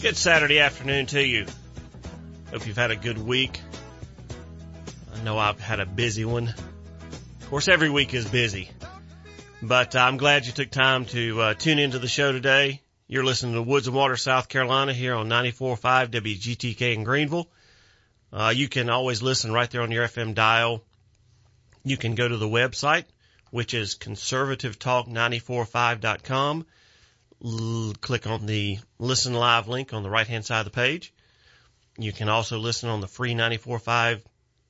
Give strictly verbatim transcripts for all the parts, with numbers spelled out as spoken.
Good Saturday afternoon to you. Hope you've had a good week. I know I've had a busy one. Of course, every week is busy. But I'm glad you took time to uh, tune into the show today. You're listening to Woods and Water, South Carolina, here on ninety-four point five W G T K in Greenville. Uh, you can always listen right there on your F M dial. You can go to the website, which is conservative talk nine four five dot com. L- click on the Listen Live link on the right-hand side of the page. You can also listen on the free ninety-four point five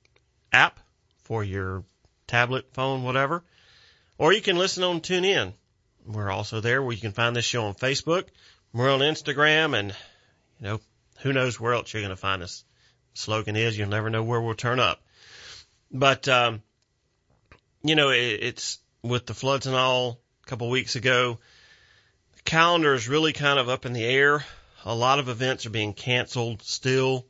app for your tablet, phone, whatever. Or you can listen on TuneIn. We're also there where you can find this show on Facebook. We're on Instagram, and, you know, who knows where else you're going to find us. The slogan is, you'll never know where we'll turn up. But, um, you know, it, it's with the floods and all a couple of weeks ago, the calendar is really kind of up in the air. A lot of events are being canceled still.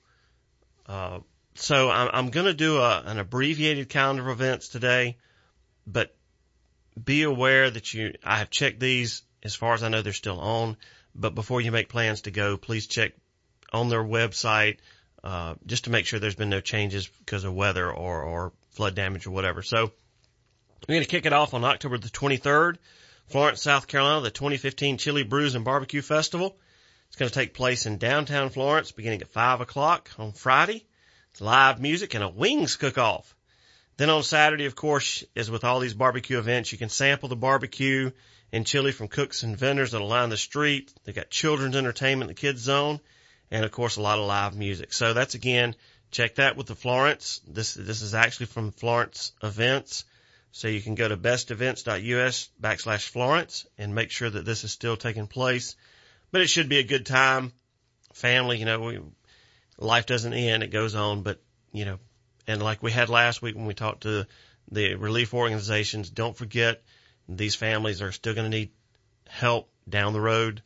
Uh, so I'm, I'm going to do a, an abbreviated calendar of events today, but be aware that you, I have checked these. As far as I know, they're still on, but before you make plans to go, please check on their website, uh, just to make sure there's been no changes because of weather or, or flood damage or whatever. So we're going to kick it off on October the twenty-third, Florence, South Carolina, the twenty fifteen Chili Brews and Barbecue Festival. It's going to take place in downtown Florence beginning at five o'clock on Friday. It's live music and a wings cook-off. Then on Saturday, of course, as with all these barbecue events, you can sample the barbecue and chili from cooks and vendors that'll line the street. They've got children's entertainment in the kids zone, and of course a lot of live music. So that's, again, check that with the Florence. This this is actually from Florence Events. So you can go to bestevents.us backslash Florence and make sure that this is still taking place. But it should be a good time. Family, you know, we, life doesn't end, it goes on. But, you know, and like we had last week when we talked to the relief organizations, don't forget these families are still going to need help down the road.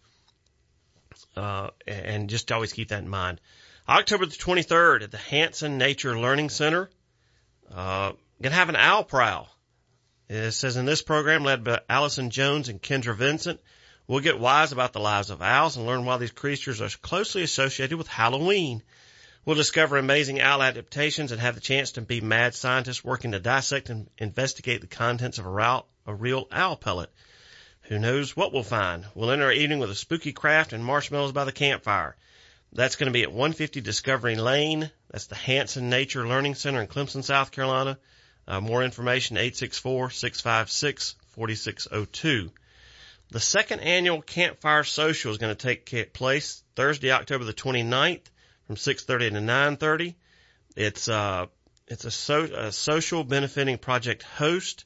Uh, and just always keep that in mind. October the twenty-third at the Hanson Nature Learning Center, uh, going to have an owl prowl. It says in this program, led by Allison Jones and Kendra Vincent, we'll get wise about the lives of owls and learn why these creatures are closely associated with Halloween. We'll discover amazing owl adaptations and have the chance to be mad scientists working to dissect and investigate the contents of a, row, a real owl pellet. Who knows what we'll find? We'll end our evening with a spooky craft and marshmallows by the campfire. That's going to be at one fifty Discovery Lane. That's the Hanson Nature Learning Center in Clemson, South Carolina. Uh, more information, eight six four, six five six, four six zero two. The second annual Campfire Social is going to take place Thursday, October the twenty-ninth from six thirty to nine thirty. It's, uh, it's a, so, a social benefiting project host,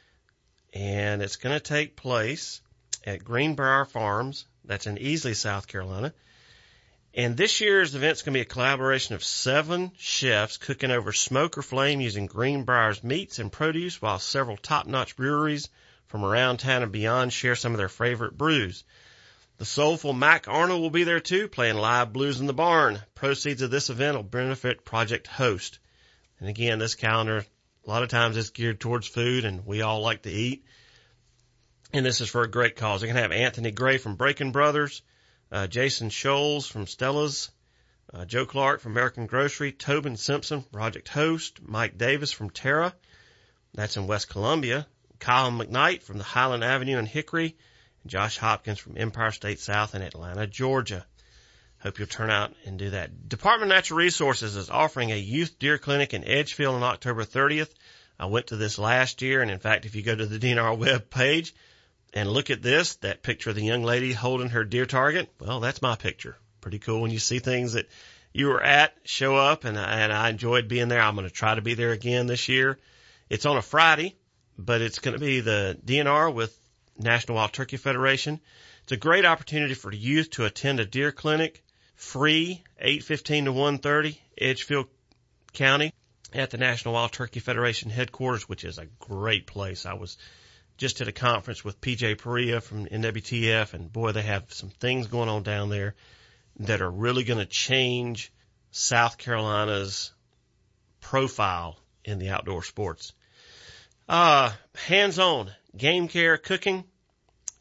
and it's going to take place at Greenbrier Farms. That's in Easley, South Carolina. And this year's event's going to be a collaboration of seven chefs cooking over smoke or flame using Greenbrier's meats and produce, while several top-notch breweries from around town and beyond share some of their favorite brews. The soulful Mac Arnold will be there too, playing live blues in the barn. Proceeds of this event will benefit Project Host. And again, this calendar, a lot of times it's geared towards food, and we all like to eat. And this is for a great cause. They're going to have Anthony Gray from Breaking Brothers, Uh, Jason Scholes from Stella's, uh, Joe Clark from American Grocery, Tobin Simpson, Project Host, Mike Davis from Terra, that's in West Columbia, Kyle McKnight from the Highland Avenue in Hickory, and Josh Hopkins from Empire State South in Atlanta, Georgia. Hope you'll turn out and do that. Department of Natural Resources is offering a youth deer clinic in Edgefield on October thirtieth. I went to this last year, and in fact, if you go to the D N R web page, and look at this, that picture of the young lady holding her deer target. Well, that's my picture. Pretty cool when you see things that you were at show up, and, and I enjoyed being there. I'm going to try to be there again this year. It's on a Friday, but it's going to be the D N R with National Wild Turkey Federation. It's a great opportunity for youth to attend a deer clinic, free, eight fifteen to one thirty, Edgefield County, at the National Wild Turkey Federation headquarters, which is a great place. I was just at a conference with P J Perea from N W T F, and boy, they have some things going on down there that are really going to change South Carolina's profile in the outdoor sports. Uh, hands-on game care cooking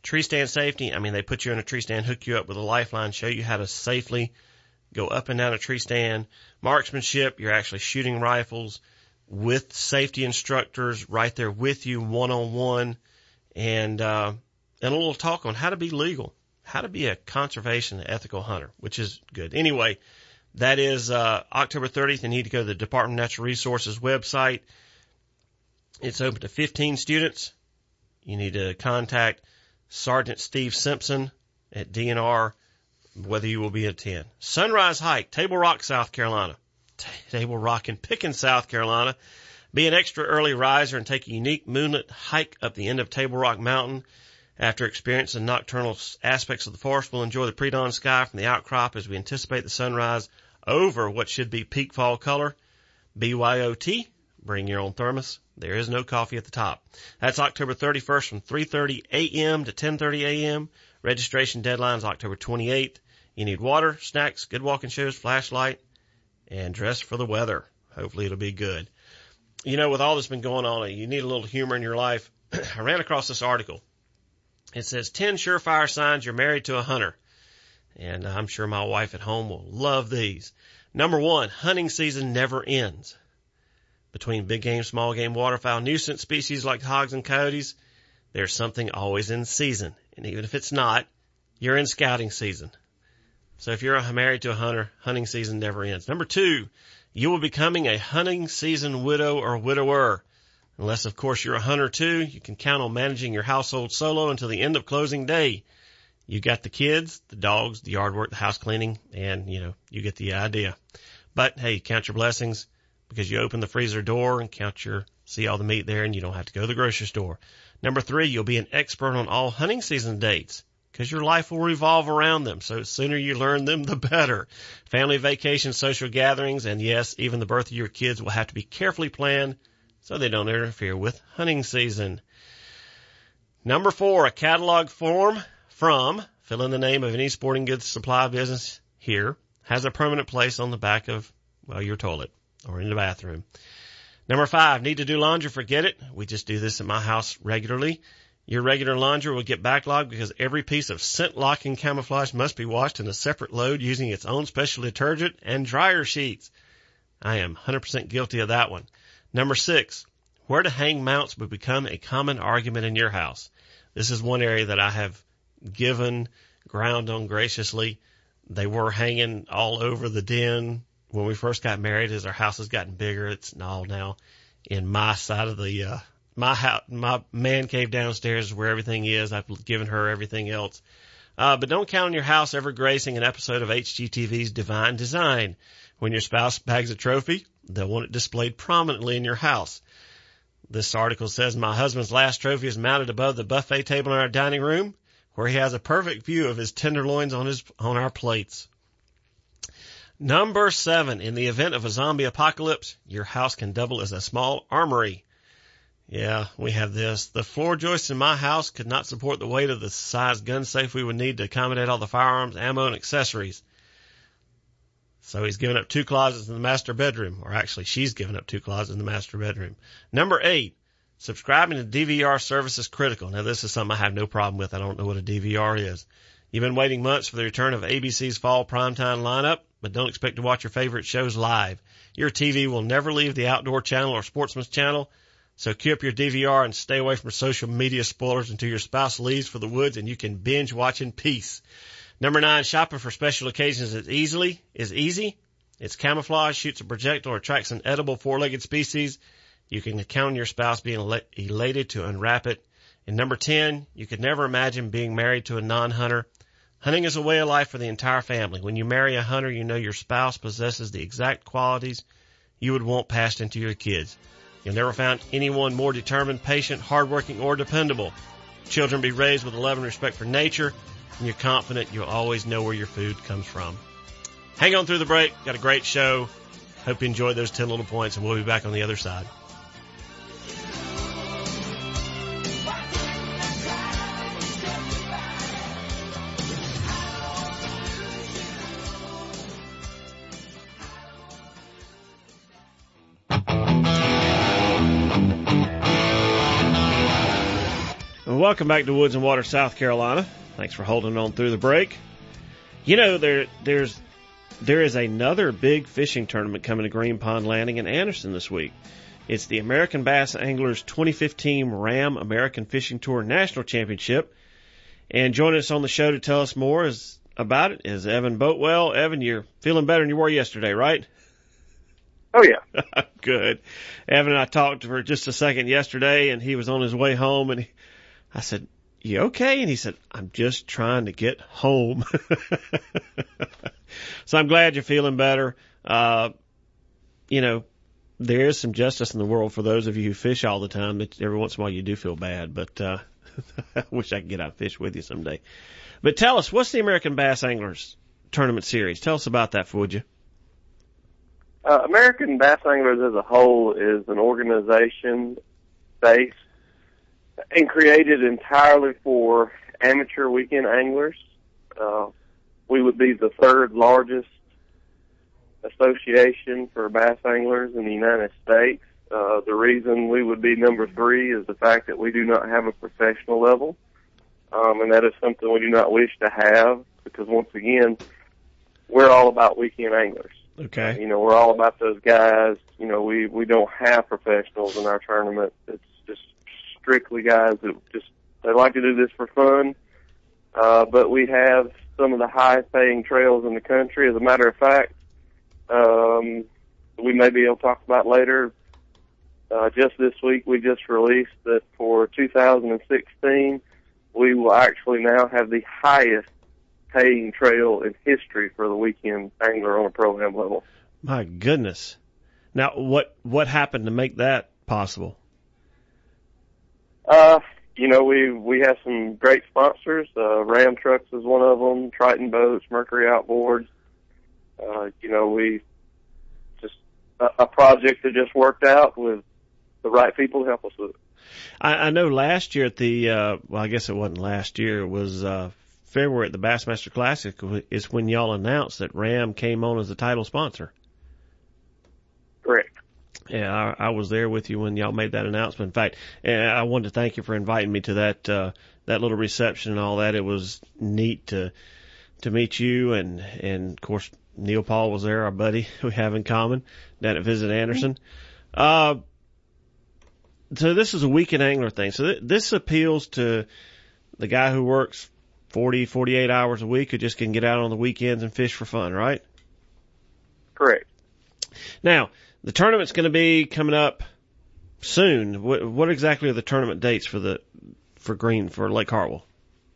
Tree stand safety, I mean, they put you in a tree stand, hook you up with a lifeline, show you how to safely go up and down a tree stand. Marksmanship, you're actually shooting rifles with safety instructors right there with you one-on-one. And, uh, and a little talk on how to be legal, how to be a conservation ethical hunter, which is good. Anyway, that is, uh, October thirtieth. You need to go to the Department of Natural Resources website. It's open to fifteen students. You need to contact Sergeant Steve Simpson at D N R, whether you will be at ten. Sunrise Hike, Table Rock, South Carolina. Table Rock in Pickens, South Carolina. Be an extra early riser and take a unique moonlit hike up the end of Table Rock Mountain. After experiencing nocturnal aspects of the forest, we'll enjoy the pre-dawn sky from the outcrop as we anticipate the sunrise over what should be peak fall color. B Y O T, bring your own thermos. There is no coffee at the top. That's October thirty-first from three thirty a.m. to ten thirty a.m. Registration deadline is October twenty-eighth. You need water, snacks, good walking shoes, flashlight, and dress for the weather. Hopefully it'll be good. You know, with all that's been going on, you need a little humor in your life. I ran across this article. It says ten surefire signs you're married to a hunter. And I'm sure my wife at home will love these. Number one, hunting season never ends. Between big game, small game, waterfowl, nuisance species like hogs and coyotes, there's something always in season. And even if it's not, you're in scouting season. So if you're married to a hunter, hunting season never ends. Number two, you will be becoming a hunting season widow or widower. Unless, of course, you're a hunter too, you can count on managing your household solo until the end of closing day. You got the kids, the dogs, the yard work, the house cleaning, and, you know, you get the idea. But, hey, count your blessings because you open the freezer door and count your, see all the meat there, and you don't have to go to the grocery store. Number three, you'll be an expert on all hunting season dates because your life will revolve around them. So the sooner you learn them, the better. Family vacations, social gatherings, and yes, even the birth of your kids will have to be carefully planned so they don't interfere with hunting season. Number four, a catalog form from, fill in the name of any sporting goods supply business here, has a permanent place on the back of, well, your toilet or in the bathroom. Number five, need to do laundry, forget it. We just do this at my house regularly. Your regular laundry will get backlogged because every piece of scent-locking camouflage must be washed in a separate load using its own special detergent and dryer sheets. I am one hundred percent guilty of that one. Number six, where to hang mounts will become a common argument in your house. This is one area that I have given ground on graciously. They were hanging all over the den when we first got married. As our house has gotten bigger, it's all now in my side of the, uh, my house, my man cave downstairs is where everything is. I've given her everything else. Uh, but don't count on your house ever gracing an episode of H G T V's Divine Design. When your spouse bags a trophy, they'll want it displayed prominently in your house. This article says my husband's last trophy is mounted above the buffet table in our dining room, where he has a perfect view of his tenderloins on his, on our plates. Number seven, in the event of a zombie apocalypse, your house can double as a small armory. Yeah, we have this. The floor joists in my house could not support the weight of the size gun safe we would need to accommodate all the firearms, ammo, and accessories. So he's given up two closets in the master bedroom, or actually she's given up two closets in the master bedroom. Number eight, subscribing to D V R service is critical. Now this is something I have no problem with. I don't know what a D V R is. You've been waiting months for the return of A B C's fall primetime lineup, but don't expect to watch your favorite shows live. Your T V will never leave the Outdoor Channel or Sportsman's Channel, so cue up your D V R and stay away from social media spoilers until your spouse leaves for the woods and you can binge watch in peace. Number nine, shopping for special occasions is easily is easy. It's camouflage, shoots a projectile, or attracts an edible four-legged species. You can count on your spouse being elated to unwrap it. And number ten, you could never imagine being married to a non-hunter. Hunting is a way of life for the entire family. When you marry a hunter, you know your spouse possesses the exact qualities you would want passed into your kids. You'll never find anyone more determined, patient, hardworking, or dependable. Children be raised with a love and respect for nature, and you're confident you'll always know where your food comes from. Hang on through the break. Got a great show. Hope you enjoyed those ten little points, and we'll be back on the other side. welcome back to Woods and Water, South Carolina. Thanks for holding on through the break. You know, there there's there is another big fishing tournament coming to Green Pond Landing in Anderson this week. It's the American Bass Anglers twenty fifteen Ram American Fishing Tour National Championship. And joining us on the show to tell us more is, about it is Evan Boatwell. Evan, you're feeling better than you were yesterday, right? Oh, yeah. Good. Evan and I talked for just a second yesterday, and he was on his way home, and he, I said, you okay? And he said, I'm just trying to get home. So I'm glad you're feeling better. Uh, you know, there is some justice in the world for those of you who fish all the time. That every once in a while you do feel bad, but uh, I wish I could get out and fish with you someday. But tell us, what's the American Bass Anglers Tournament Series? Tell us about that, would you? Uh, American Bass Anglers as a whole is an organization based and created entirely for amateur weekend anglers. Uh, we would be the third largest association for bass anglers in the United States. Uh, the reason we would be number three is the fact that we do not have a professional level, um, and that is something we do not wish to have because, once again, we're all about weekend anglers. Okay. Uh, you know, we're all about those guys. You know, we, we don't have professionals in our tournament. It's just strictly guys that just, they like to do this for fun. Uh, but we have some of the highest paying trails in the country. As a matter of fact, um, we may be able to talk about later. Uh, just this week, we just released that for two thousand sixteen, we will actually now have the highest paying trail in history for the weekend angler on a pro-am level. My goodness. Now, what what happened to make that possible? Uh, you know, we we have some great sponsors. Uh, Ram Trucks is one of them, Triton Boats, Mercury Outboards. Uh, you know, we just a, a project that just worked out with the right people to help us with it. I, I know last year at the, uh, well, I guess it wasn't last year, it was uh, February at the Bassmaster Classic is when y'all announced that Ram came on as the title sponsor. Correct. Yeah, I, I was there with you when y'all made that announcement. In fact, I wanted to thank you for inviting me to that uh, that little reception and all that. It was neat to to meet you, and and of course Neil Paul was there, our buddy we have in common down at Visit Anderson. Uh, so this is a weekend angler thing. So th- this appeals to the guy who works forty, forty-eight hours a week who just can get out on the weekends and fish for fun, right? Correct. Now, the tournament's going to be coming up soon. What, what exactly are the tournament dates for the for Green for Lake Hartwell?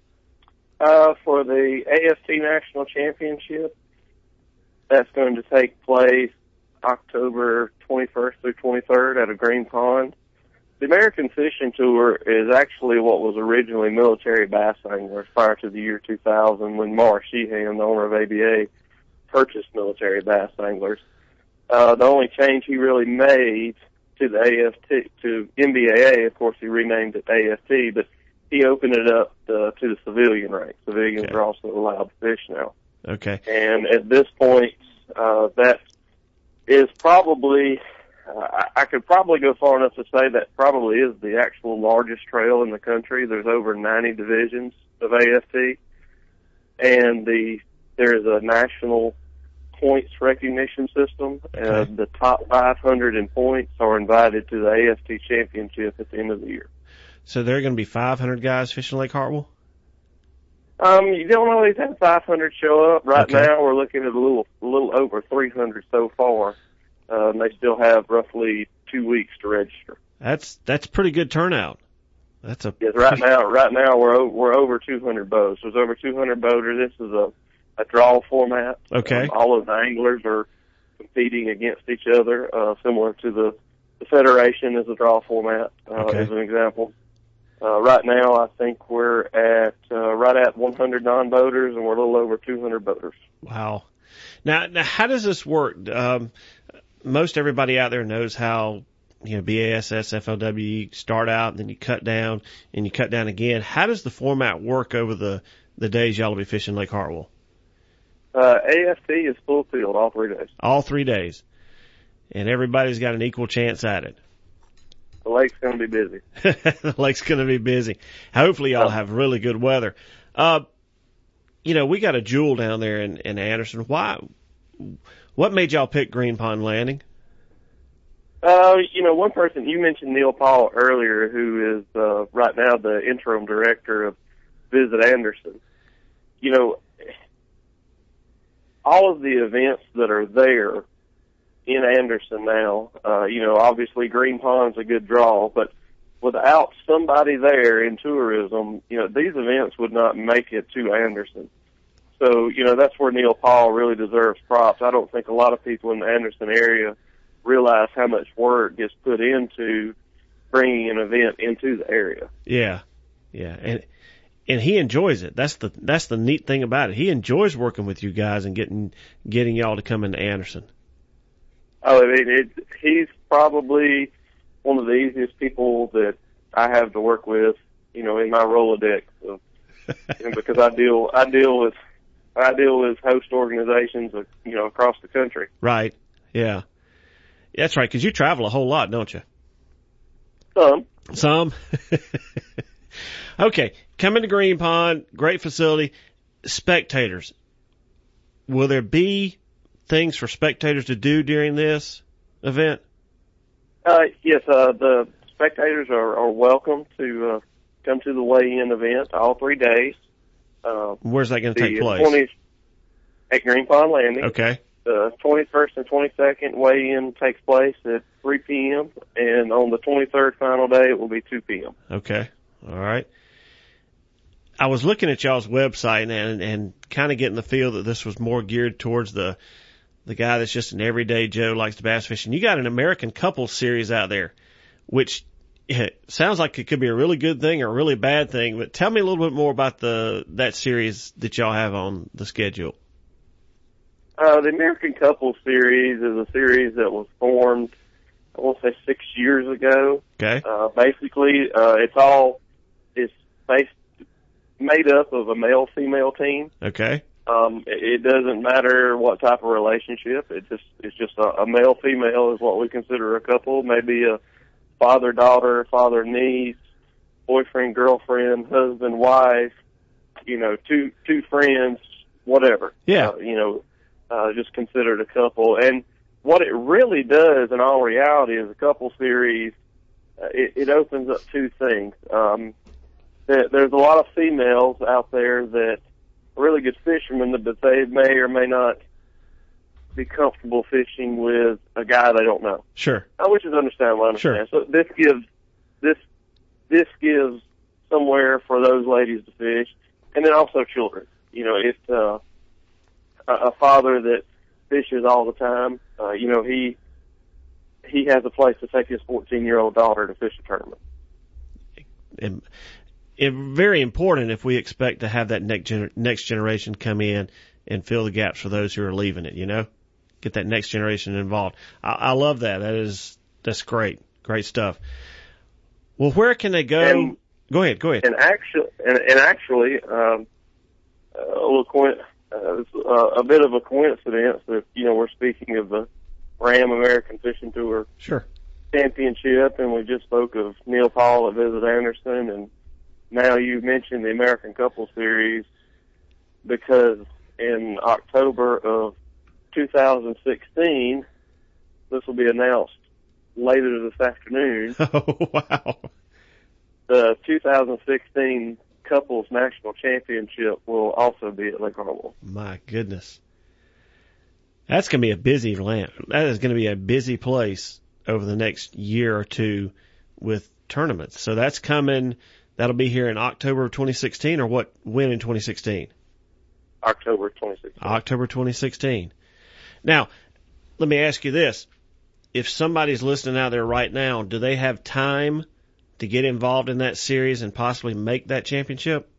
Uh, for the A F T National Championship, that's going to take place October twenty-first through twenty-third at a Green Pond. The American Fishing Tour is actually what was originally Military Bass Anglers prior to the year two thousand, when Morris Sheehan, the owner of A B A, purchased Military Bass Anglers. Uh, the only change he really made to the A F T, to M B A A, of course, he renamed it A F T, but he opened it up uh, to the civilian rank. Civilians okay. are also allowed to fish now. Okay. And at this point, uh, that is probably, uh, I could probably go far enough to say that probably is the actual largest trail in the country. There's over ninety divisions of A F T, and the there is a national points recognition system. Okay. Uh, the top five hundred in points are invited to the A F T Championship at the end of the year. So there are going to be five hundred guys fishing Lake Hartwell? Um, you don't always have five hundred show up. Right Okay. now, we're looking at a little, a little over three hundred so far. Uh, and they still have roughly two weeks to register. That's that's pretty good turnout. That's a Yes, right now, right now we're over, we're over two hundred boats. There's over two hundred boaters. This is a, a draw format. Okay. Um, all of the anglers are competing against each other, uh, similar to the, the Federation is a draw format, uh, Okay. as an example. Uh, right now, I think we're at, uh, right at one hundred non-boaters, and we're a little over two hundred boaters. Wow. Now, now how does this work? Um, most everybody out there knows how, you know, B A S S, F L W, you start out and then you cut down and you cut down again. How does the format work over the, the days y'all will be fishing Lake Hartwell? Uh, A F T is full field all three days. All three days. And everybody's got an equal chance at it. the lake's going to be busy. The lake's going to be busy. Hopefully y'all Oh. have really good weather. Uh, you know, we got a jewel down there in, in Anderson. Why? What made y'all pick Green Pond Landing? Uh, you know, one person, you mentioned Neil Paul earlier, who is uh, right now the interim director of Visit Anderson. You know, all of the events that are there in Anderson now, uh, you know, obviously Green Pond's a good draw, but without somebody there in tourism, you know, these events would not make it to Anderson. So, you know, that's where Neil Paul really deserves props. I don't think a lot of people in the Anderson area realize how much work gets put into bringing an event into the area. Yeah, yeah, and and he enjoys it. That's the that's the neat thing about it. He enjoys working with you guys and getting getting y'all to come into Anderson. Oh, I mean, it, he's probably one of the easiest people that I have to work with, you know, in my Rolodex. So, you know, because I deal I deal with I deal with host organizations, you know, across the country. Right. Yeah. That's right, because you travel a whole lot, don't you? Some. Some? Okay, coming to Green Pond, great facility. Spectators. Will there be things for spectators to do during this event? Uh, yes, uh, the spectators are, are welcome to uh, come to the weigh-in event all three days. Uh, Where's that going to take place? twentieth at Green Pond Landing. Okay. The twenty-first and twenty-second weigh-in takes place at three p.m., and on the twenty-third final day, it will be two p.m. Okay. All right. I was looking at y'all's website and, and kind of getting the feel that this was more geared towards the the guy that's just an everyday Joe, likes to bass fish. And you got an American Couples series out there, which it sounds like it could be a really good thing or a really bad thing. But tell me a little bit more about the that series that y'all have on the schedule. Uh, the American Couples series is a series that was formed, I want to say, six years ago. Okay. Uh, basically, uh, it's all it's based made up of a male-female team. Okay. Um, it, it doesn't matter what type of relationship. It just it's just a, a male-female is what we consider a couple. Maybe a father-daughter, father-niece, boyfriend-girlfriend, husband-wife. You know, two two friends, whatever. Yeah. Uh, you know. Uh, just considered a couple. And what it really does in all reality is a couple series, uh, it, it opens up two things. Um, there, there's a lot of females out there that are really good fishermen, but they may or may not be comfortable fishing with a guy they don't know. Sure. Uh, which is understandable, I understand. Sure. So this gives, this, this gives somewhere for those ladies to fish, and then also children. You know, it's, uh, a father that fishes all the time. Uh, you know, he he has a place to take his fourteen-year-old daughter to fish a tournament. And, and very important if we expect to have that next gener- next generation come in and fill the gaps for those who are leaving it. You know, get that next generation involved. I, I love that. That is that's great, great stuff. Well, where can they go? And, go ahead. Go ahead. And actually, and, and actually, um, a little coin. Uh, it's uh, a bit of a coincidence that, you know, we're speaking of the Ram American Fishing Tour Sure. Championship, and we just spoke of Neil Paul at Visit Anderson, and now you mentioned the American Couple Series, because in October of two thousand sixteen, this will be announced later this afternoon. Oh, wow. The two thousand sixteen Couples National Championship will also be at Lake Hartwell. My goodness. That's going to be a busy land. That is going to be a busy place over the next year or two with tournaments. So that's coming. That'll be here in October of twenty sixteen, or what? When in twenty sixteen? October twenty sixteen. October twenty sixteen. Now, let me ask you this. If somebody's listening out there right now, do they have time to get involved in that series and possibly make that championship?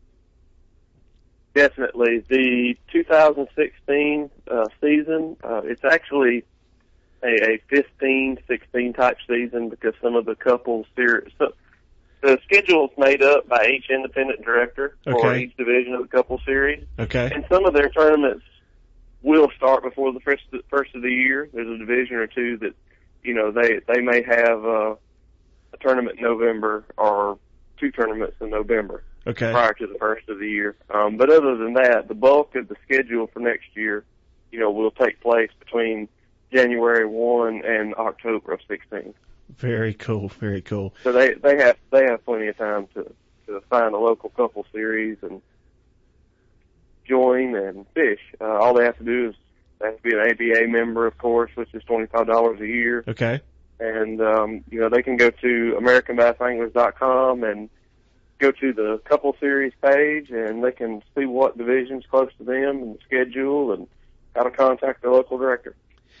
Definitely. The two thousand sixteen uh, season, uh, it's actually a, a fifteen sixteen type season, because some of the couples series, so the schedule is made up by each independent director for Okay. each division of the couple series. Okay. And some of their tournaments will start before the first, first of the year. There's a division or two that, you know, they, they may have, uh, a tournament in November or two tournaments in November. Okay. Prior to the first of the year. Um, but other than that, the bulk of the schedule for next year, you know, will take place between January first and October of sixteen. Very cool. Very cool. So they, they have they have plenty of time to, to find a local couple series and join and fish. Uh, all they have to do is they have to be an A B A member, of course, which is twenty-five dollars a year. Okay. And, um, you know, they can go to American Bass Anglers dot com and go to the couple series page, and they can see what division's close to them and the schedule and how to contact their local director.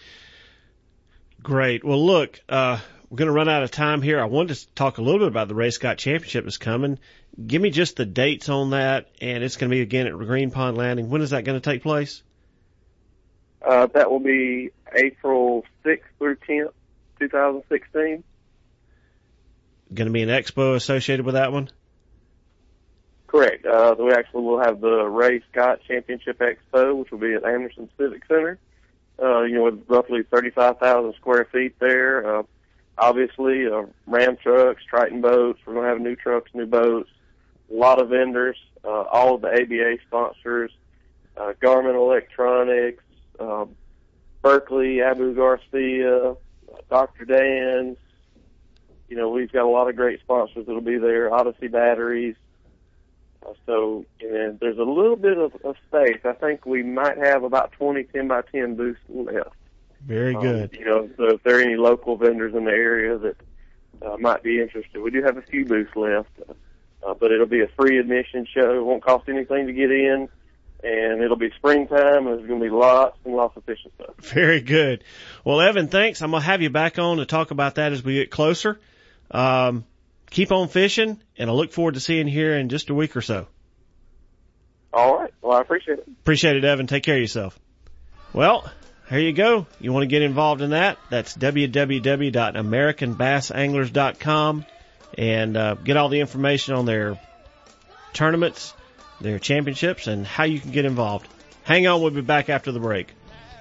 Great. Well, look, uh, we're going to run out of time here. I wanted to talk a little bit about the Ray Scott Championship that's coming. Give me just the dates on that, and it's going to be again at Green Pond Landing. When is that going to take place? Uh, that will be April sixth through tenth, twenty sixteen. Going to be an expo associated with that one? Correct. Uh, we actually will have the Ray Scott Championship Expo, which will be at Anderson Civic Center. Uh, you know, with roughly thirty-five thousand square feet there. Uh, obviously, uh, Ram trucks, Triton boats. We're going to have new trucks, new boats. A lot of vendors. Uh, all of the A B A sponsors. Uh, Garmin Electronics. Uh, Berkeley, Abu Garcia, uh, Doctor Dan's. You know, we've got a lot of great sponsors that'll be there. Odyssey Batteries. Uh, so, and there's a little bit of, of space. I think we might have about twenty ten by ten booths left. Very good. Um, you know, so if there are any local vendors in the area that uh, might be interested, we do have a few booths left. Uh, uh, but it'll be a free admission show. It won't cost anything to get in. And it'll be springtime, and there's going to be lots and lots of fishing stuff. Very good. Well, Evan, thanks. I'm going to have you back on to talk about that as we get closer. Um, keep on fishing, and I look forward to seeing you here in just a week or so. All right. Well, I appreciate it. Appreciate it, Evan. Take care of yourself. Well, here you go. You want to get involved in that? That's w w w dot american bass anglers dot com, and uh, get all the information on their tournaments, their championships, and how you can get involved. Hang on, we'll be back after the break.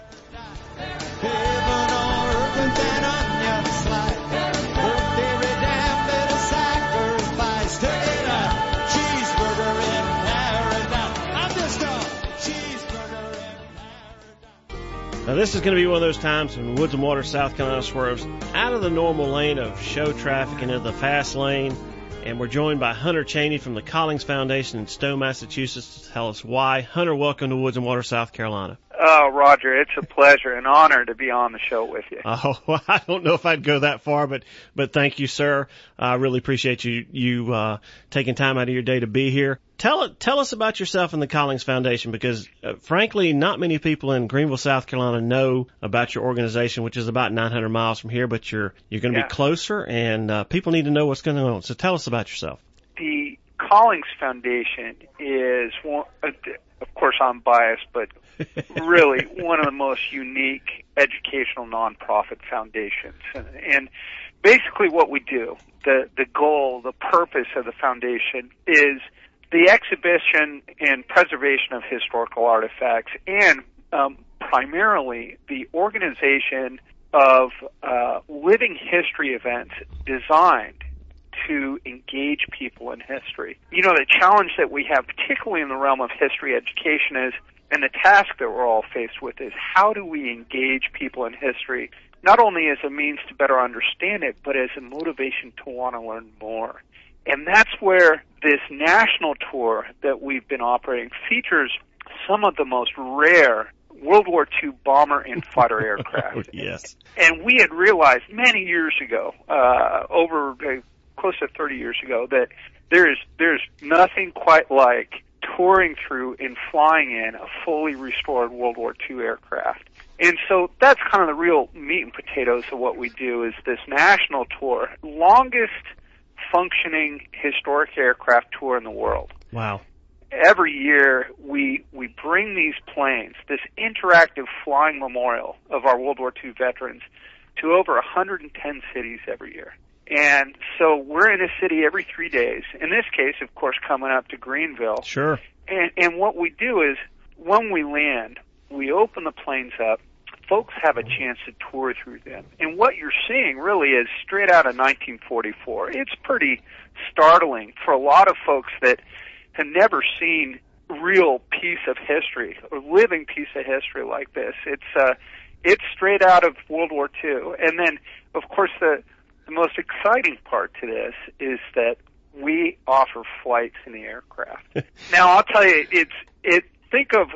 Now, this is going to be one of those times when Woods and Water, South Carolina swerves out of the normal lane of show traffic into the fast lane. And we're joined by Hunter Cheney from the Collings Foundation in Stowe, Massachusetts, to tell us why. Hunter, welcome to Woods and Water, South Carolina. Oh, Roger, it's a pleasure, an honor to be on the show with you. Oh, well, I don't know if I'd go that far, but but thank you, sir. I really appreciate you you uh, taking time out of your day to be here. Tell tell us about yourself and the Collings Foundation, because uh, frankly, not many people in Greenville, South Carolina, know about your organization, which is about nine hundred miles from here. But you're you're going to yeah. be closer, and uh, people need to know what's going on. So tell us about yourself. The Collings Foundation is one. Of course, I'm biased, but really one of the most unique educational nonprofit foundations. And, and basically what we do, the, the goal, the purpose of the foundation is the exhibition and preservation of historical artifacts, and um, primarily the organization of uh, living history events designed to engage people in history. You know, the challenge that we have, particularly in the realm of history education, is, and the task that we're all faced with, is how do we engage people in history, not only as a means to better understand it, but as a motivation to want to learn more. And that's where this national tour that we've been operating features some of the most rare World War Two bomber and fighter aircraft. Oh, yes. And we had realized many years ago, uh, over uh, close to thirty years ago, that there's there's nothing quite like touring through and flying in a fully restored World War Two aircraft. And so that's kind of the real meat and potatoes of what we do, is this national tour, longest functioning historic aircraft tour in the world. Wow. Every year we we bring these planes, this interactive flying memorial of our World War Two veterans, to over one hundred ten cities every year. And so we're in a city every three days. In this case, of course, coming up to Greenville. Sure. And, and what we do is, when we land, we open the planes up, folks have a chance to tour through them. And what you're seeing really is straight out of nineteen forty-four. It's pretty startling for a lot of folks that have never seen real piece of history, or living piece of history like this. It's uh, it's straight out of World War Two. And then, of course, the, the most exciting part to this is that we offer flights in the aircraft. Now, I'll tell you, it's it. Think of,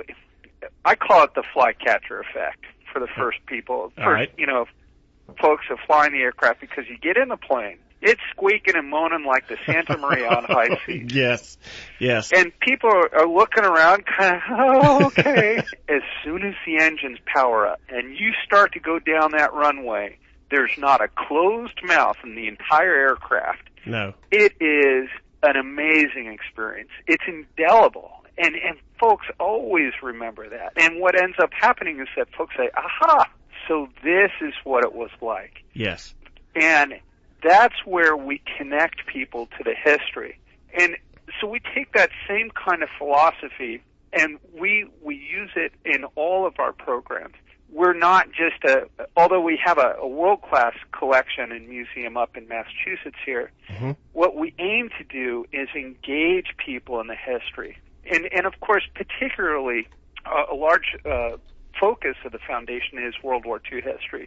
I call it the flycatcher effect for the first people. First, right. you know, folks that fly in the aircraft, because you get in the plane, it's squeaking and moaning like the Santa Maria on high seas. Yes, yes. And people are, are looking around kind of, oh, okay. As soon as the engines power up and you start to go down that runway, there's not a closed mouth in the entire aircraft. No. It is an amazing experience. It's indelible. And, and folks always remember that. And what ends up happening is that folks say, aha, so this is what it was like. Yes. And that's where we connect people to the history. And so we take that same kind of philosophy and we we use it in all of our programs. We're not just a, although we have a, a world-class collection and museum up in Massachusetts here, mm-hmm. what we aim to do is engage people in the history. And, and of course, particularly uh, a large uh, focus of the foundation is World War Two history.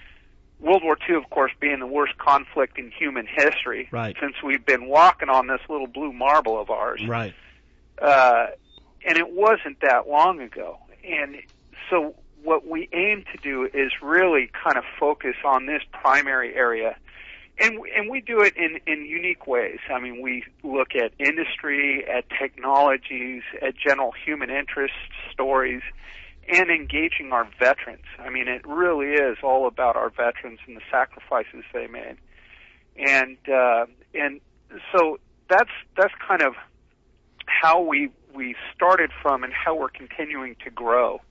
World War Two, of course, being the worst conflict in human history, right. since we've been walking on this little blue marble of ours. Right. Uh, and it wasn't that long ago. And so what we aim to do is really kind of focus on this primary area. And, and we do it in, in unique ways. I mean, we look at industry, at technologies, at general human interest stories, and engaging our veterans. I mean, it really is all about our veterans and the sacrifices they made. And uh, and so that's that's kind of how we we started from and how we're continuing to grow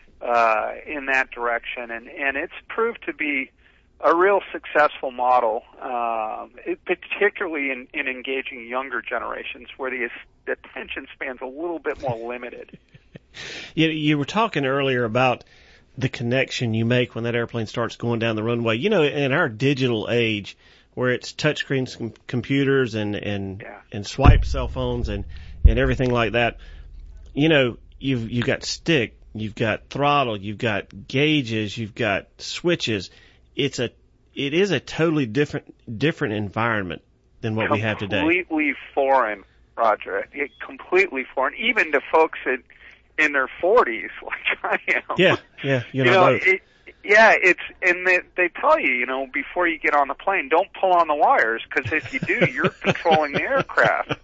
uh, in that direction. And, and it's proved to be a real successful model, um, it, particularly in, in engaging younger generations where the, the attention span's a little bit more limited. You, you were talking earlier about the connection you make when that airplane starts going down the runway. You know, in our digital age, where it's touchscreen com- computers and and yeah. and swipe cell phones and and everything like that, you know, you've you've got stick, you've got throttle, you've got gauges, you've got switches. It's a it is a totally different different environment than what we have today. Completely foreign, Roger. It, completely foreign, even to folks that in their forties, like I am. Yeah, yeah, you know, you know both. it, yeah, it's and they, they tell you, you know, before you get on the plane, don't pull on the wires, because if you do, you're controlling the aircraft.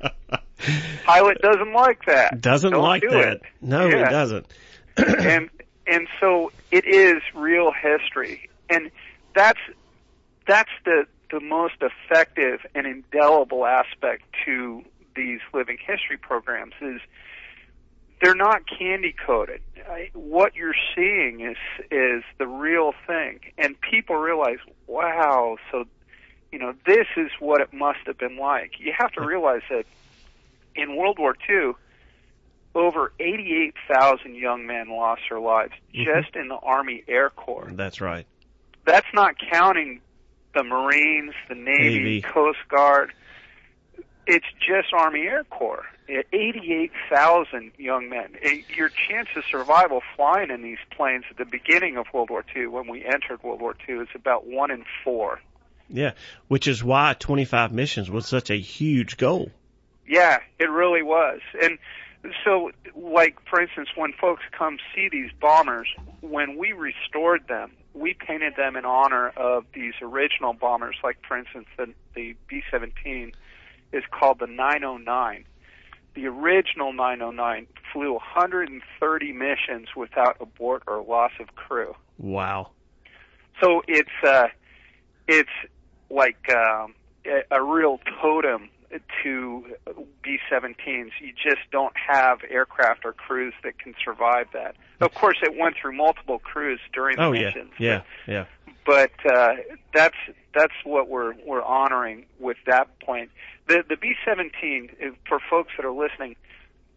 Pilot doesn't like that. Doesn't don't like do that. It. No, yeah. it doesn't. and and so it is real history, and that's that's the the most effective and indelible aspect to these living history programs is. They're not candy coated. What you're seeing is is the real thing, and people realize, wow, so you know this is what it must have been like. You have to realize that in World War Two, over eighty-eight thousand young men lost their lives mm-hmm. just in the Army Air Corps. That's right. That's not counting the Marines, the Navy, Navy. Coast Guard. It's just Army Air Corps. eighty-eight thousand young men. Your chance of survival flying in these planes at the beginning of World War Two, when we entered World War Two, is about one in four. Yeah, which is why twenty-five missions was such a huge goal. Yeah, it really was. And so, like, for instance, when folks come see these bombers, when we restored them, we painted them in honor of these original bombers, like, for instance, the, the B seventeen is called the nine oh nine. The original nine oh nine flew one hundred thirty missions without abort or loss of crew. Wow. So it's uh, it's like um, a, a real totem to B seventeens. You just don't have aircraft or crews that can survive that. Of course, it went through multiple crews during the oh, missions. Yeah, yeah, yeah. But uh, that's that's what we're we're honoring with that point. The the B seventeen, for folks that are listening,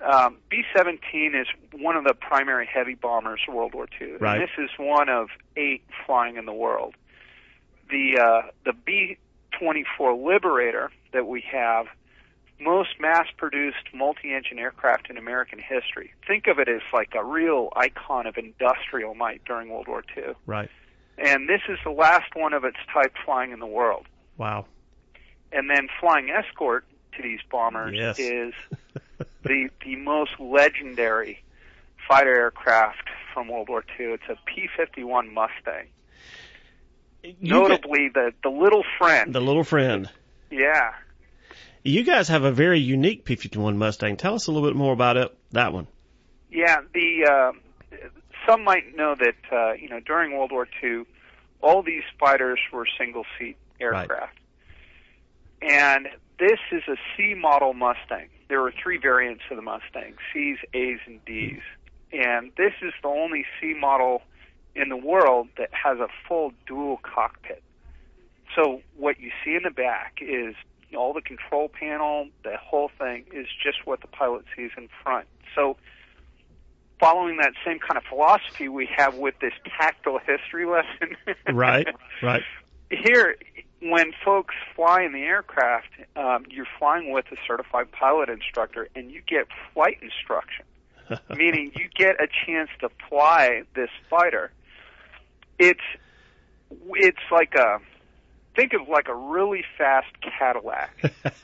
um, B seventeen is one of the primary heavy bombers of World War Two. Right. And this is one of eight flying in the world. The uh, the B twenty-four Liberator that we have, most mass-produced multi-engine aircraft in American history. Think of it as like a real icon of industrial might during World War Two. Right. And this is the last one of its type flying in the world. Wow. And then flying escort to these bombers Yes. is the the most legendary fighter aircraft from World War Two. It's a P fifty-one Mustang. You Notably, the, the little friend. The little friend. Yeah. You guys have a very unique P fifty-one Mustang. Tell us a little bit more about it, that one. Yeah, the uh, some might know that uh, you know during World War Two, all these fighters were single-seat aircraft, right. And this is a C model Mustang. There were three variants of the Mustang: C's, A's, and D's. And this is the only C model in the world that has a full dual cockpit. So what you see in the back is all the control panel, the whole thing is just what the pilot sees in front. So following that same kind of philosophy we have with this tactile history lesson. Right, right. Here, when folks fly in the aircraft, um, you're flying with a certified pilot instructor, and you get flight instruction, meaning you get a chance to fly this fighter. It's it's like a, think of like a really fast Cadillac.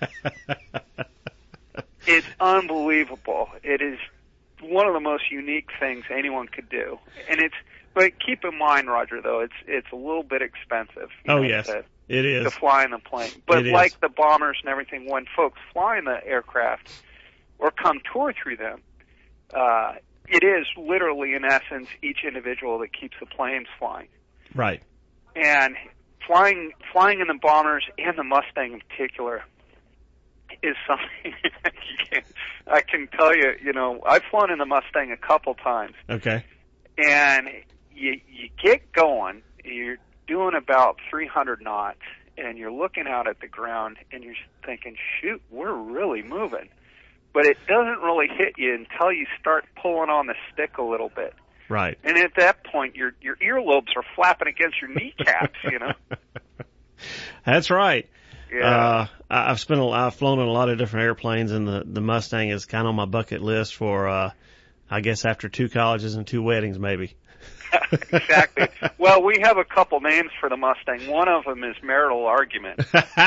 It's unbelievable. It is one of the most unique things anyone could do. And it's, but keep in mind, Roger, though, it's it's a little bit expensive. You oh, know, yes, to, it is. To fly in the plane. But it like is. the bombers and everything, when folks fly in the aircraft or come tour through them, uh, it is literally, in essence, each individual that keeps the planes flying. Right. And flying flying in the bombers and the Mustang in particular is something you can, I can tell you, you know, I've flown in the Mustang a couple times. Okay. And you you get going, you're doing about three hundred knots, and you're looking out at the ground, and you're thinking, shoot, we're really moving. But it doesn't really hit you until you start pulling on the stick a little bit. Right. And at that point, your your earlobes are flapping against your kneecaps, you know. That's right. Yeah. Uh, I- I've spent a, I've flown in a lot of different airplanes, and the, the Mustang is kind of on my bucket list for, uh, I guess after two colleges and two weddings, maybe. Exactly. Well, we have a couple names for the Mustang. One of them is Marital Argument.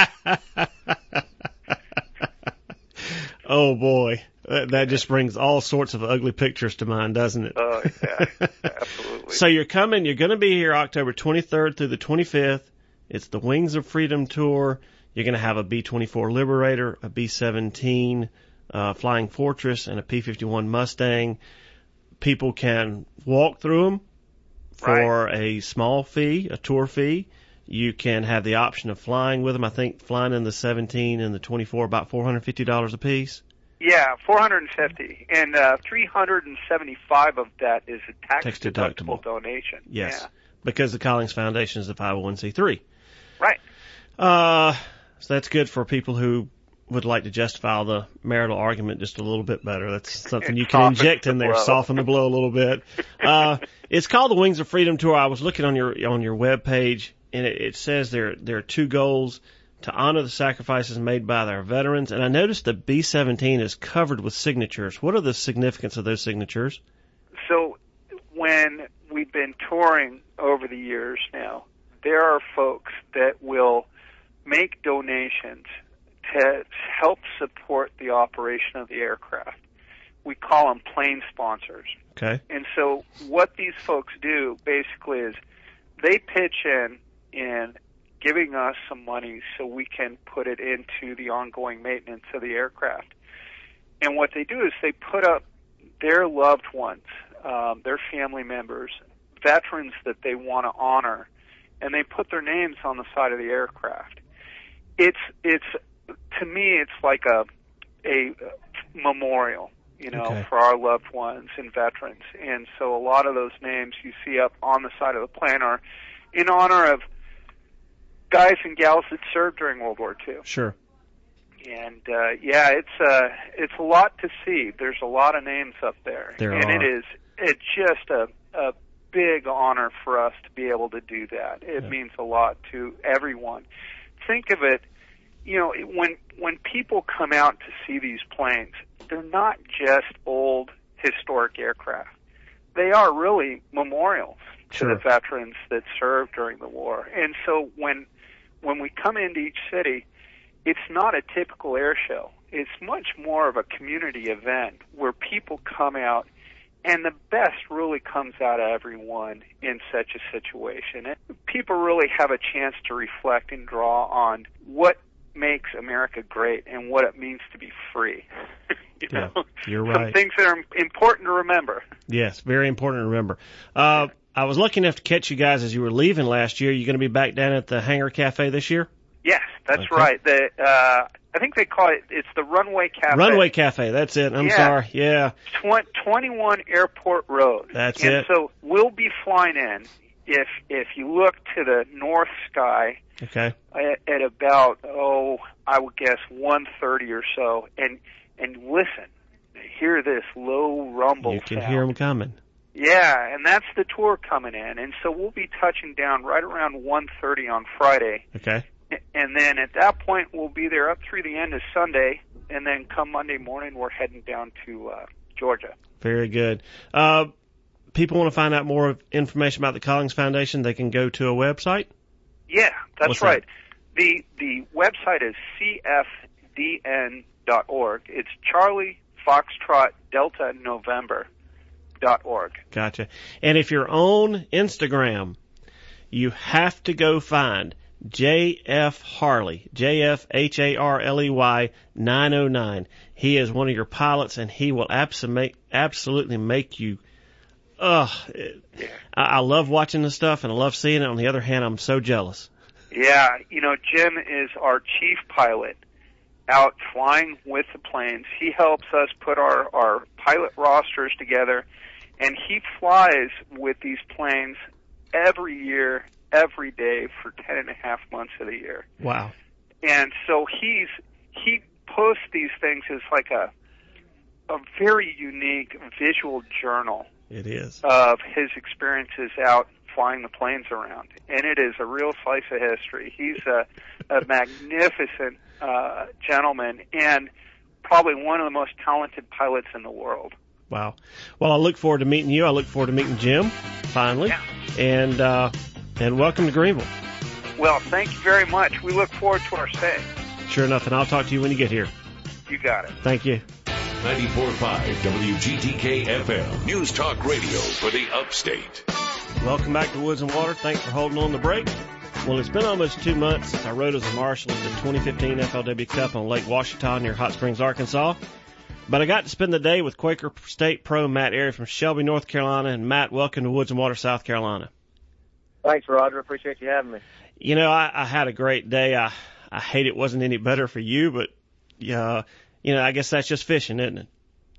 Oh boy, that, that just brings all sorts of ugly pictures to mind, doesn't it? Oh, yeah, absolutely. So you're coming, you're going to be here October twenty-third through the twenty-fifth. It's the Wings of Freedom Tour. You're going to have a B twenty-four Liberator, a B seventeen uh, Flying Fortress, and a P fifty-one Mustang. People can walk through them for right. a small fee, a tour fee. You can have the option of flying with them. I think flying in the seventeen and the twenty-four, about four hundred fifty dollars a piece. Yeah, four hundred fifty dollars. And uh, three hundred seventy-five dollars of that is a tax-deductible donation. Yes, yeah. Because the Collings Foundation is a five oh one c three. Right. Uh, so that's good for people who would like to justify the marital argument just a little bit better. That's something you can inject in there, soften the blow a little bit. Uh, it's called the Wings of Freedom Tour. I was looking on your on your web page, and it, it says there there are two goals: to honor the sacrifices made by their veterans. And I noticed the B seventeen is covered with signatures. What are the significance of those signatures? So when we've been touring over the years now, there are folks that will make donations to help support the operation of the aircraft. We call them plane sponsors. Okay. And so what these folks do basically is they pitch in in giving us some money so we can put it into the ongoing maintenance of the aircraft. And what they do is they put up their loved ones, um, their family members, veterans that they want to honor, and they put their names on the side of the aircraft. It's it's to me, it's like a a memorial, you know, okay. for our loved ones and veterans. And so a lot of those names you see up on the side of the plane are in honor of guys and gals that served during World War Two. Sure. And uh, yeah, it's uh, it's a lot to see. There's a lot of names up there, There and are. it is it's just a, a big honor for us to be able to do that. It Yeah. means a lot to everyone. Think of it, you know, when when people come out to see these planes, they're not just old historic aircraft. They are really memorials to Sure. the veterans that served during the war. And so when when we come into each city, it's not a typical air show. It's much more of a community event where people come out, and the best really comes out of everyone in such a situation. And people really have a chance to reflect and draw on what makes America great and what it means to be free. you Yeah, know? you're Some right. things that are important to remember. Yes, very important to remember. Uh, I was lucky enough to catch you guys as you were leaving last year. You going to be back down at the Hangar Cafe this year? Yes, that's Okay. right. The uh, I think they call it, it's the Runway Cafe. Runway Cafe, that's it. I'm Yeah. sorry. Yeah, Tw- twenty-one Airport Road. That's and it. So we'll be flying in. If if you look to the north sky okay. at, at about, oh, I would guess one thirty or so, and and listen, hear this low rumble You can sound. hear them coming. Yeah, and that's the tour coming in. And so we'll be touching down right around one thirty on Friday. Okay. And then at that point, we'll be there up through the end of Sunday, and then come Monday morning, we're heading down to uh, Georgia. Very good. Uh, people want to find out more information about the Collings Foundation, they can go to a website? Yeah, that's What's right. that? The the website is c f d n dot org. It's Charlie Foxtrot Delta November dot org. Gotcha. And if you're on Instagram, you have to go find J F Harley, J F H A R L E Y nine oh nine. He is one of your pilots, and he will absolutely absolutely make you. Ugh, I, I love watching this stuff, and I love seeing it. On the other hand, I'm so jealous. Yeah, you know, Jim is our chief pilot out flying with the planes. He helps us put our, our pilot rosters together, and he flies with these planes every year, every day for ten and a half months of the year. Wow. And so he's he posts these things as like a a very unique visual journal It is. of his experiences out flying the planes around. And it is a real slice of history. He's a, a magnificent uh, gentleman and probably one of the most talented pilots in the world. Wow. Well, I look forward to meeting you. I look forward to meeting Jim, finally. Yeah. And, uh, and welcome to Greenville. Well, thank you very much. We look forward to our stay. Sure enough, and I'll talk to you when you get here. You got it. Thank you. ninety-four point five W G T K F M. News Talk Radio for the upstate. Welcome back to Woods and Water. Thanks for holding on the break. Well, it's been almost two months since I rode as a marshal at the twenty fifteen F L W Cup on Lake Washita near Hot Springs, Arkansas. But I got to spend the day with Quaker State Pro Matt Airy from Shelby, North Carolina. And Matt, welcome to Woods and Water, South Carolina. Thanks, Roger. Appreciate you having me. You know, I, I had a great day. I, I hate it wasn't any better for you, but, uh, you know, I guess that's just fishing, isn't it?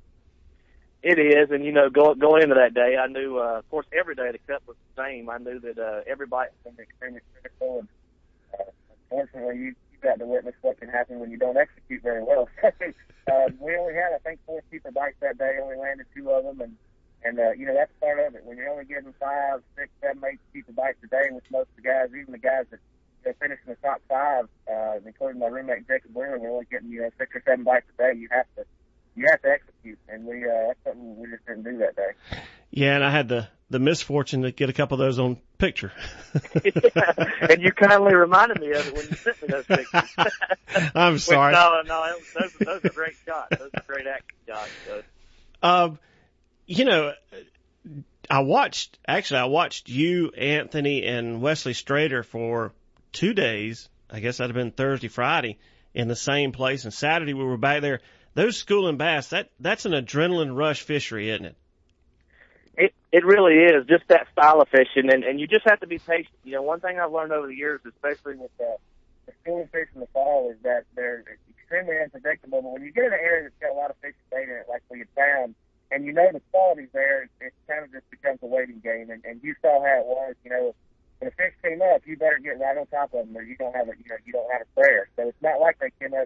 It is, and you know, going going into that day, I knew, uh, of course, every day the cup was the same. I knew that uh, every bite was going to be extremely critical, and uh, unfortunately, you, you got to witness what can happen when you don't execute very well. uh, we only had, I think, four keeper bites that day. Only landed two of them, and and uh, you know that's part of it. When you're only getting five, six, seven, eight keeper bites a day, which most of the guys, even the guys that you know, finish in the top five, uh, including my roommate Jacob Brewer, we're only getting you know six or seven bites a day. You have to. You have to execute, and we uh, that's something we just didn't do that day. Yeah, and I had the, the misfortune to get a couple of those on picture. Yeah, and you kindly reminded me of it when you sent me those pictures. I'm sorry. Which, no, no, it was, those, those are great shots. Those are great action shots. So. Um, you know, I watched, actually, I watched you, Anthony, and Wesley Strader for two days. I guess that'd have been Thursday, Friday, in the same place. And Saturday we were back there. Those schooling bass, that, that's an adrenaline rush fishery, isn't it? It it really is, just that style of fishing, and, and you just have to be patient. You know, one thing I've learned over the years, especially with uh, the schooling fish in the fall, is that they're extremely unpredictable. But when you get in an area that's got a lot of fish and bait in it, like we had found, and you know the quality's there, it, it kind of just becomes a waiting game. And, and you saw how it was. You know, when a fish came up, you better get right on top of them, or you don't have a you know you don't have a prayer. So it's not like they came up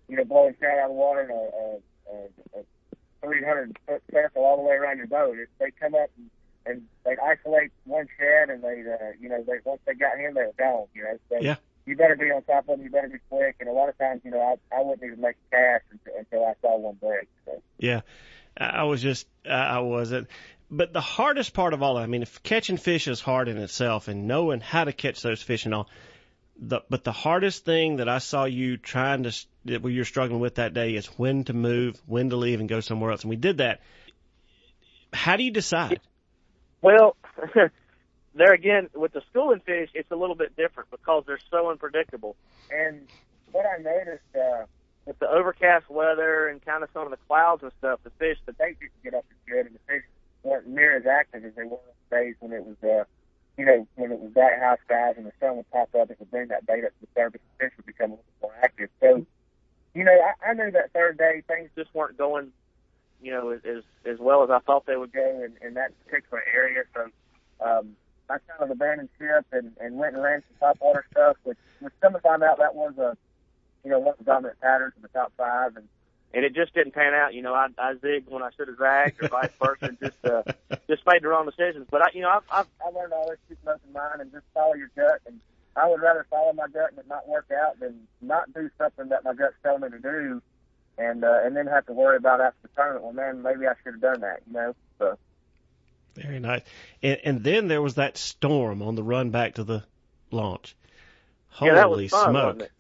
you know, blowing shad out of the water and a, a, a, a three hundred foot circle all the way around your boat. It, they come up and, and they isolate one shad, and they, uh, you know, they once they got him, they were gone. You know, so yeah. You better be on top of them. You better be quick. And a lot of times, you know, I, I wouldn't even make a cast until, until I saw one break. So. Yeah, I was just, I wasn't. But the hardest part of all, I mean, if catching fish is hard in itself, and knowing how to catch those fish and all, the, but the hardest thing that I saw you trying to, that we were struggling with that day is when to move, when to leave and go somewhere else. And we did that. How do you decide? Well, there again, with the schooling fish, it's a little bit different because they're so unpredictable. And what I noticed, uh, with the overcast weather and kind of some of the clouds and stuff, the fish, the bait didn't get up as good, and the fish weren't near as active as they were on the days when it was, uh, you know, when it was bright high skies and the sun would pop up. It would bring that bait up to the surface. The fish would become a little more active. So, you know, I, I knew that third day things just weren't going, you know, as as well as I thought they would go in, in that particular area. So, um, I kind of abandoned ship and, and went and ran some topwater stuff, which, which some found out that was a, you know, one of the dominant patterns in the top five, and and it just didn't pan out. You know, I, I zigged when I should have zagged, or vice versa, and just uh, just made the wrong decisions. But I, you know, I've, I've I learned all this, keep an open mind, and just follow your gut. And I would rather follow my gut and it not work out than not do something that my gut's telling me to do, and uh, and then have to worry about after the tournament. Well, man, maybe I should have done that. You know, so. Very nice. And, and then there was that storm on the run back to the launch. Holy yeah, that was fun, smoke. Wasn't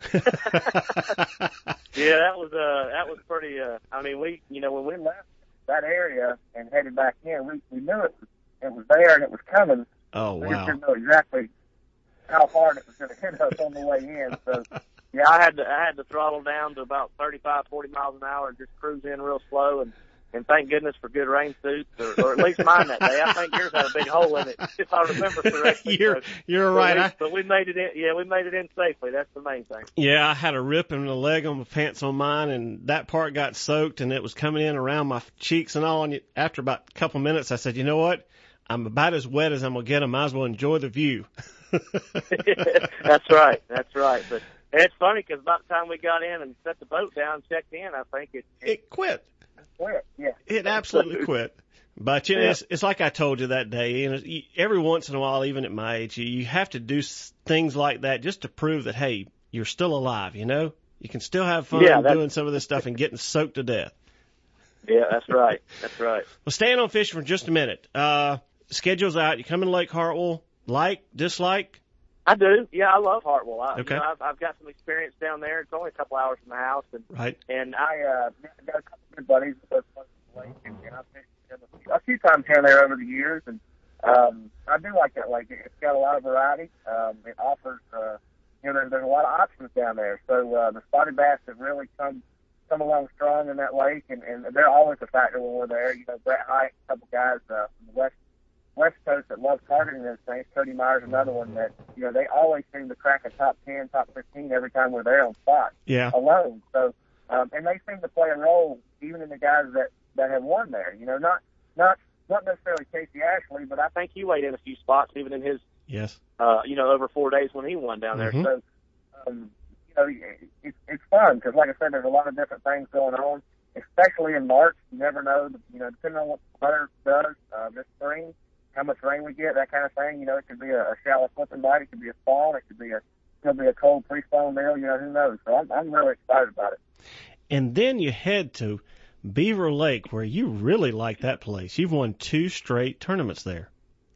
it? Yeah, that was uh that was pretty uh I mean we you know when we left that area and headed back in, we, we knew it was it was there and it was coming. Oh we wow. just didn't know exactly how hard it was gonna hit us on the way in. So yeah, I had to I had to throttle down to about thirty-five, forty miles an hour and just cruise in real slow, and And thank goodness for good rain suits, or, or at least mine that day. I think yours had a big hole in it, if I remember correctly. you're so, you're but right. We, I, but we made it in. Yeah, we made it in safely. That's the main thing. Yeah, I had a rip in the leg on my pants on mine, and that part got soaked, and it was coming in around my cheeks and all. And after about a couple minutes, I said, you know what? I'm about as wet as I'm gonna get. I might as well enjoy the view. That's right. That's right. But it's funny because about the time we got in and set the boat down, checked in, I think it it, it quit. Quit. Yeah. It absolutely quit. But you know, yeah. it's, it's like I told you that day. You know, every once in a while, even at my age, you, you have to do things like that just to prove that, hey, you're still alive. You know, you can still have fun yeah, doing some of this stuff and getting soaked to death. Yeah, that's right. That's right. Well, staying on fishing for just a minute. Uh, schedule's out. You come in Lake Hartwell. Like, dislike? I do. Yeah, I love Hartwell. I, okay. You know, I've, I've got some experience down there. It's only a couple hours from the house, and right. And I uh, got a couple of good buddies with us on the lake, and, and I've fished them a few, a few times here and there over the years, and um, I do like that lake. It's got a lot of variety. Um, it offers, uh, you know, there's, there's a lot of options down there. So uh, the spotted bass have really come come along strong in that lake, and, and they're always a factor when we're there. You know, Brett Hite, a couple guys uh, from the west. West Coast that loves targeting those things. Cody Myers, another one that, you know, they always seem to crack a top ten, top fifteen every time we're there on spot. Yeah. Alone. So, um, and they seem to play a role even in the guys that, that have won there. You know, not, not, not necessarily Casey Ashley, but I think he weighed in a few spots even in his, yes, uh, you know, over four days when he won down there. Mm-hmm. So, um, you know, it, it's fun because, like I said, there's a lot of different things going on, especially in March. You never know, you know, depending on what the weather does uh, this spring. How much rain we get, that kind of thing. You know, it could be a, a shallow flipping bite. It could be a spawn. It could be a, could be a cold pre-spawn meal. You know, who knows? So I'm, I'm really excited about it. And then you head to Beaver Lake, where you really like that place. You've won two straight tournaments there.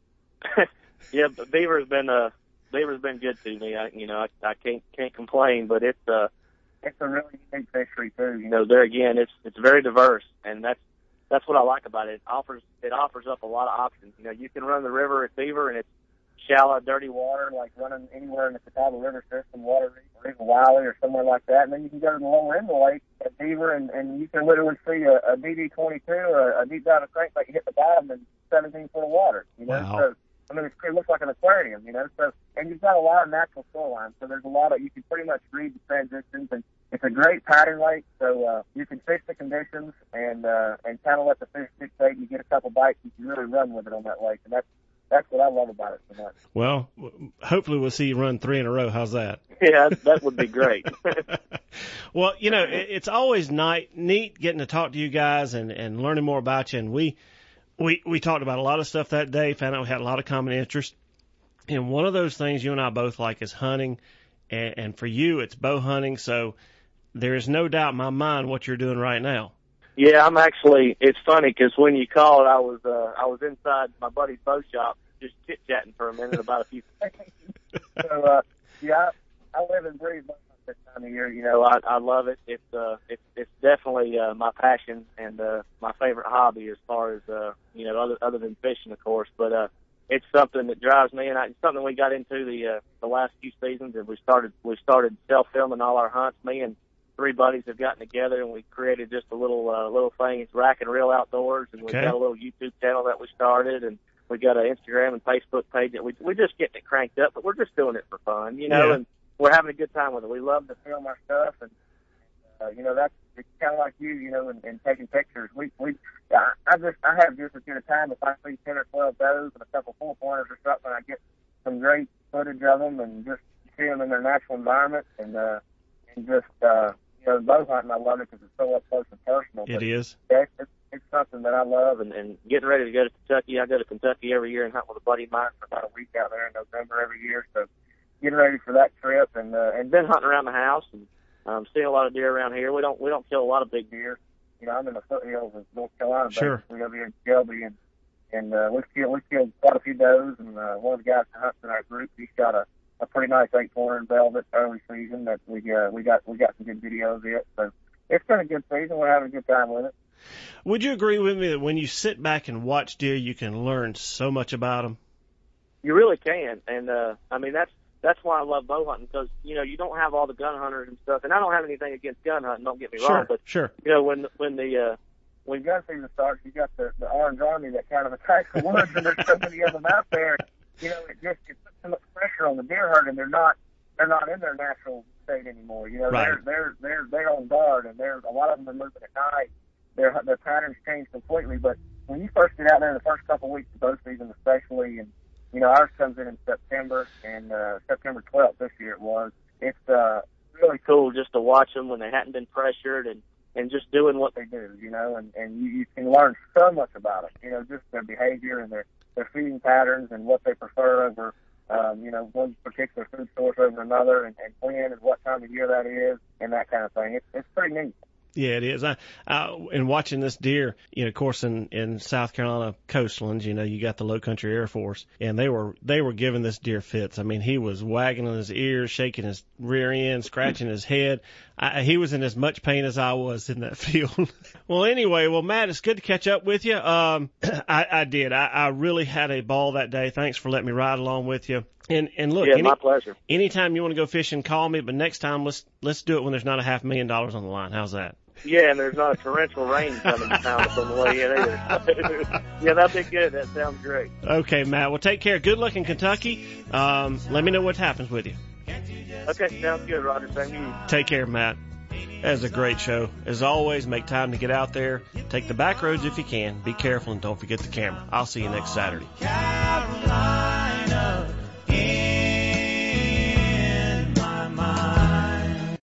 Yeah, but Beaver's been uh, Beaver's been good to me. I, you know, I, I can't can't complain. But it's uh, it's a really unique fishery too. You know, there again, it's it's very diverse, and that's. That's what I like about it. It offers it offers up a lot of options. You know, you can run the river at Beaver, and it's shallow, dirty water, like running anywhere in the Catawba River system, Water or even Wiley or somewhere like that. And then you can go to the lower end of the lake at Beaver, and, and you can literally see a, a D D twenty-two or a deep dive crankbait hit the bottom in seventeen foot of water. You know, wow. so I mean, it's, it looks like an aquarium. You know, so and you've got a lot of natural shoreline, so there's a lot of you can pretty much read the transitions and. It's a great pattern lake, so uh, you can fish the conditions and uh, and kind of let the fish dictate. You get a couple bites, you can really run with it on that lake, and that's that's what I love about it so much. Well, hopefully we'll see you run three in a row. How's that? Yeah, that would be great. Well, you know, it's always night, neat getting to talk to you guys and, and learning more about you. And we, we, we talked about a lot of stuff that day, found out we had a lot of common interest. And one of those things you and I both like is hunting. And, and for you, it's bow hunting. So there is no doubt in my mind what you're doing right now. Yeah, I'm actually, it's funny because when you called, I was, uh, I was inside my buddy's bow shop just chit-chatting for a minute about a few things. So, uh, yeah, I, I live and breathe bow hunt this time of year. You know, I, I love it. It's, uh, it's, it's definitely, uh, my passion and, uh, my favorite hobby as far as, uh, you know, other, other than fishing, of course, but, uh, it's something that drives me, and I, it's something we got into the, uh, the last few seasons, and we started, we started self-filming all our hunts. Me and three buddies have gotten together, and we created just a little uh, little thing. It's Rack and Reel Outdoors, and we've okay. got a little YouTube channel that we started, and we got an Instagram and Facebook page that we we're just getting it cranked up, but we're just doing it for fun, you know. Yeah. And we're having a good time with it. We love to film our stuff, and uh, you know that's it's kind of like you, you know, and, and taking pictures. We we I, I just I have just as good a time if I see ten or twelve does and a couple four pointers or something. I get some great footage of them and just see them in their natural environment, and uh, and just. Uh, You know, bow hunting, I love it because it's so up close and personal. It but is. Yeah, it's, it's something that I love, and, and getting ready to go to Kentucky. I go to Kentucky every year and hunt with a buddy of mine for about a week out there in November every year. So getting ready for that trip, and uh, and been hunting around the house and um, seeing a lot of deer around here. We don't we don't kill a lot of big deer. You know, I'm in the foothills of North Carolina. Sure. We over here in Shelby, and and uh, we killed we killed quite a few does. And uh, one of the guys that hunts in our group, he's got a a pretty nice eight pointer in velvet early season that we uh, we got we got some good videos of it. So it's been a good season. We're having a good time with it. Would you agree with me that when you sit back and watch deer, you can learn so much about them? You really can, and uh, I mean that's that's why I love bow hunting, because you know you don't have all the gun hunters and stuff. And I don't have anything against gun hunting. Don't get me Sure, wrong, but sure. you know when when the uh, when gun season starts, you got the the Orange Army that kind of attacks the woods, and there's so many of them out there. You know, it just it puts so much pressure on the deer herd, and they're not they're not in their natural state anymore. You know, Right. they're they're they're they're on guard, and they're a lot of them are moving at night. Their their patterns change completely. But when you first get out there, the first couple of weeks of bow season, especially, and you know ours comes in in September, and uh, September twelfth this year it was. It's uh, really cool just to watch them when they hadn't been pressured and and just doing what they do. You know, and and you, you can learn so much about them. You know, just their behavior and their their feeding patterns and what they prefer over, um, you know, one particular food source over another, and, and when and what time of year that is, and that kind of thing. It's, it's pretty neat. Yeah, it is. I, I, in watching this deer, you know, of course, in, in South Carolina coastlands, you know, you got the Low Country Air Force, and they were they were giving this deer fits. I mean, he was wagging on his ears, shaking his rear end, scratching his head. I, he was in as much pain as I was in that field. Well, anyway, well, Matt, it's good to catch up with you. Um, I, I did. I, I really had a ball that day. Thanks for letting me ride along with you. And and look, yeah, any, my pleasure. Anytime you want to go fishing, call me. But next time, let's let's do it when there's not a half million dollars on the line. How's that? Yeah, and there's not a torrential rain coming down us on the way in either. Yeah, that'd be good. That sounds great. Okay, Matt. Well, take care. Good luck in Kentucky. Um, let me know what happens with you. Okay, sounds good, Roger. Same to you. Take care, Matt. That was a great show. As always, make time to get out there. Take the back roads if you can. Be careful and don't forget the camera. I'll see you next Saturday. Carolina.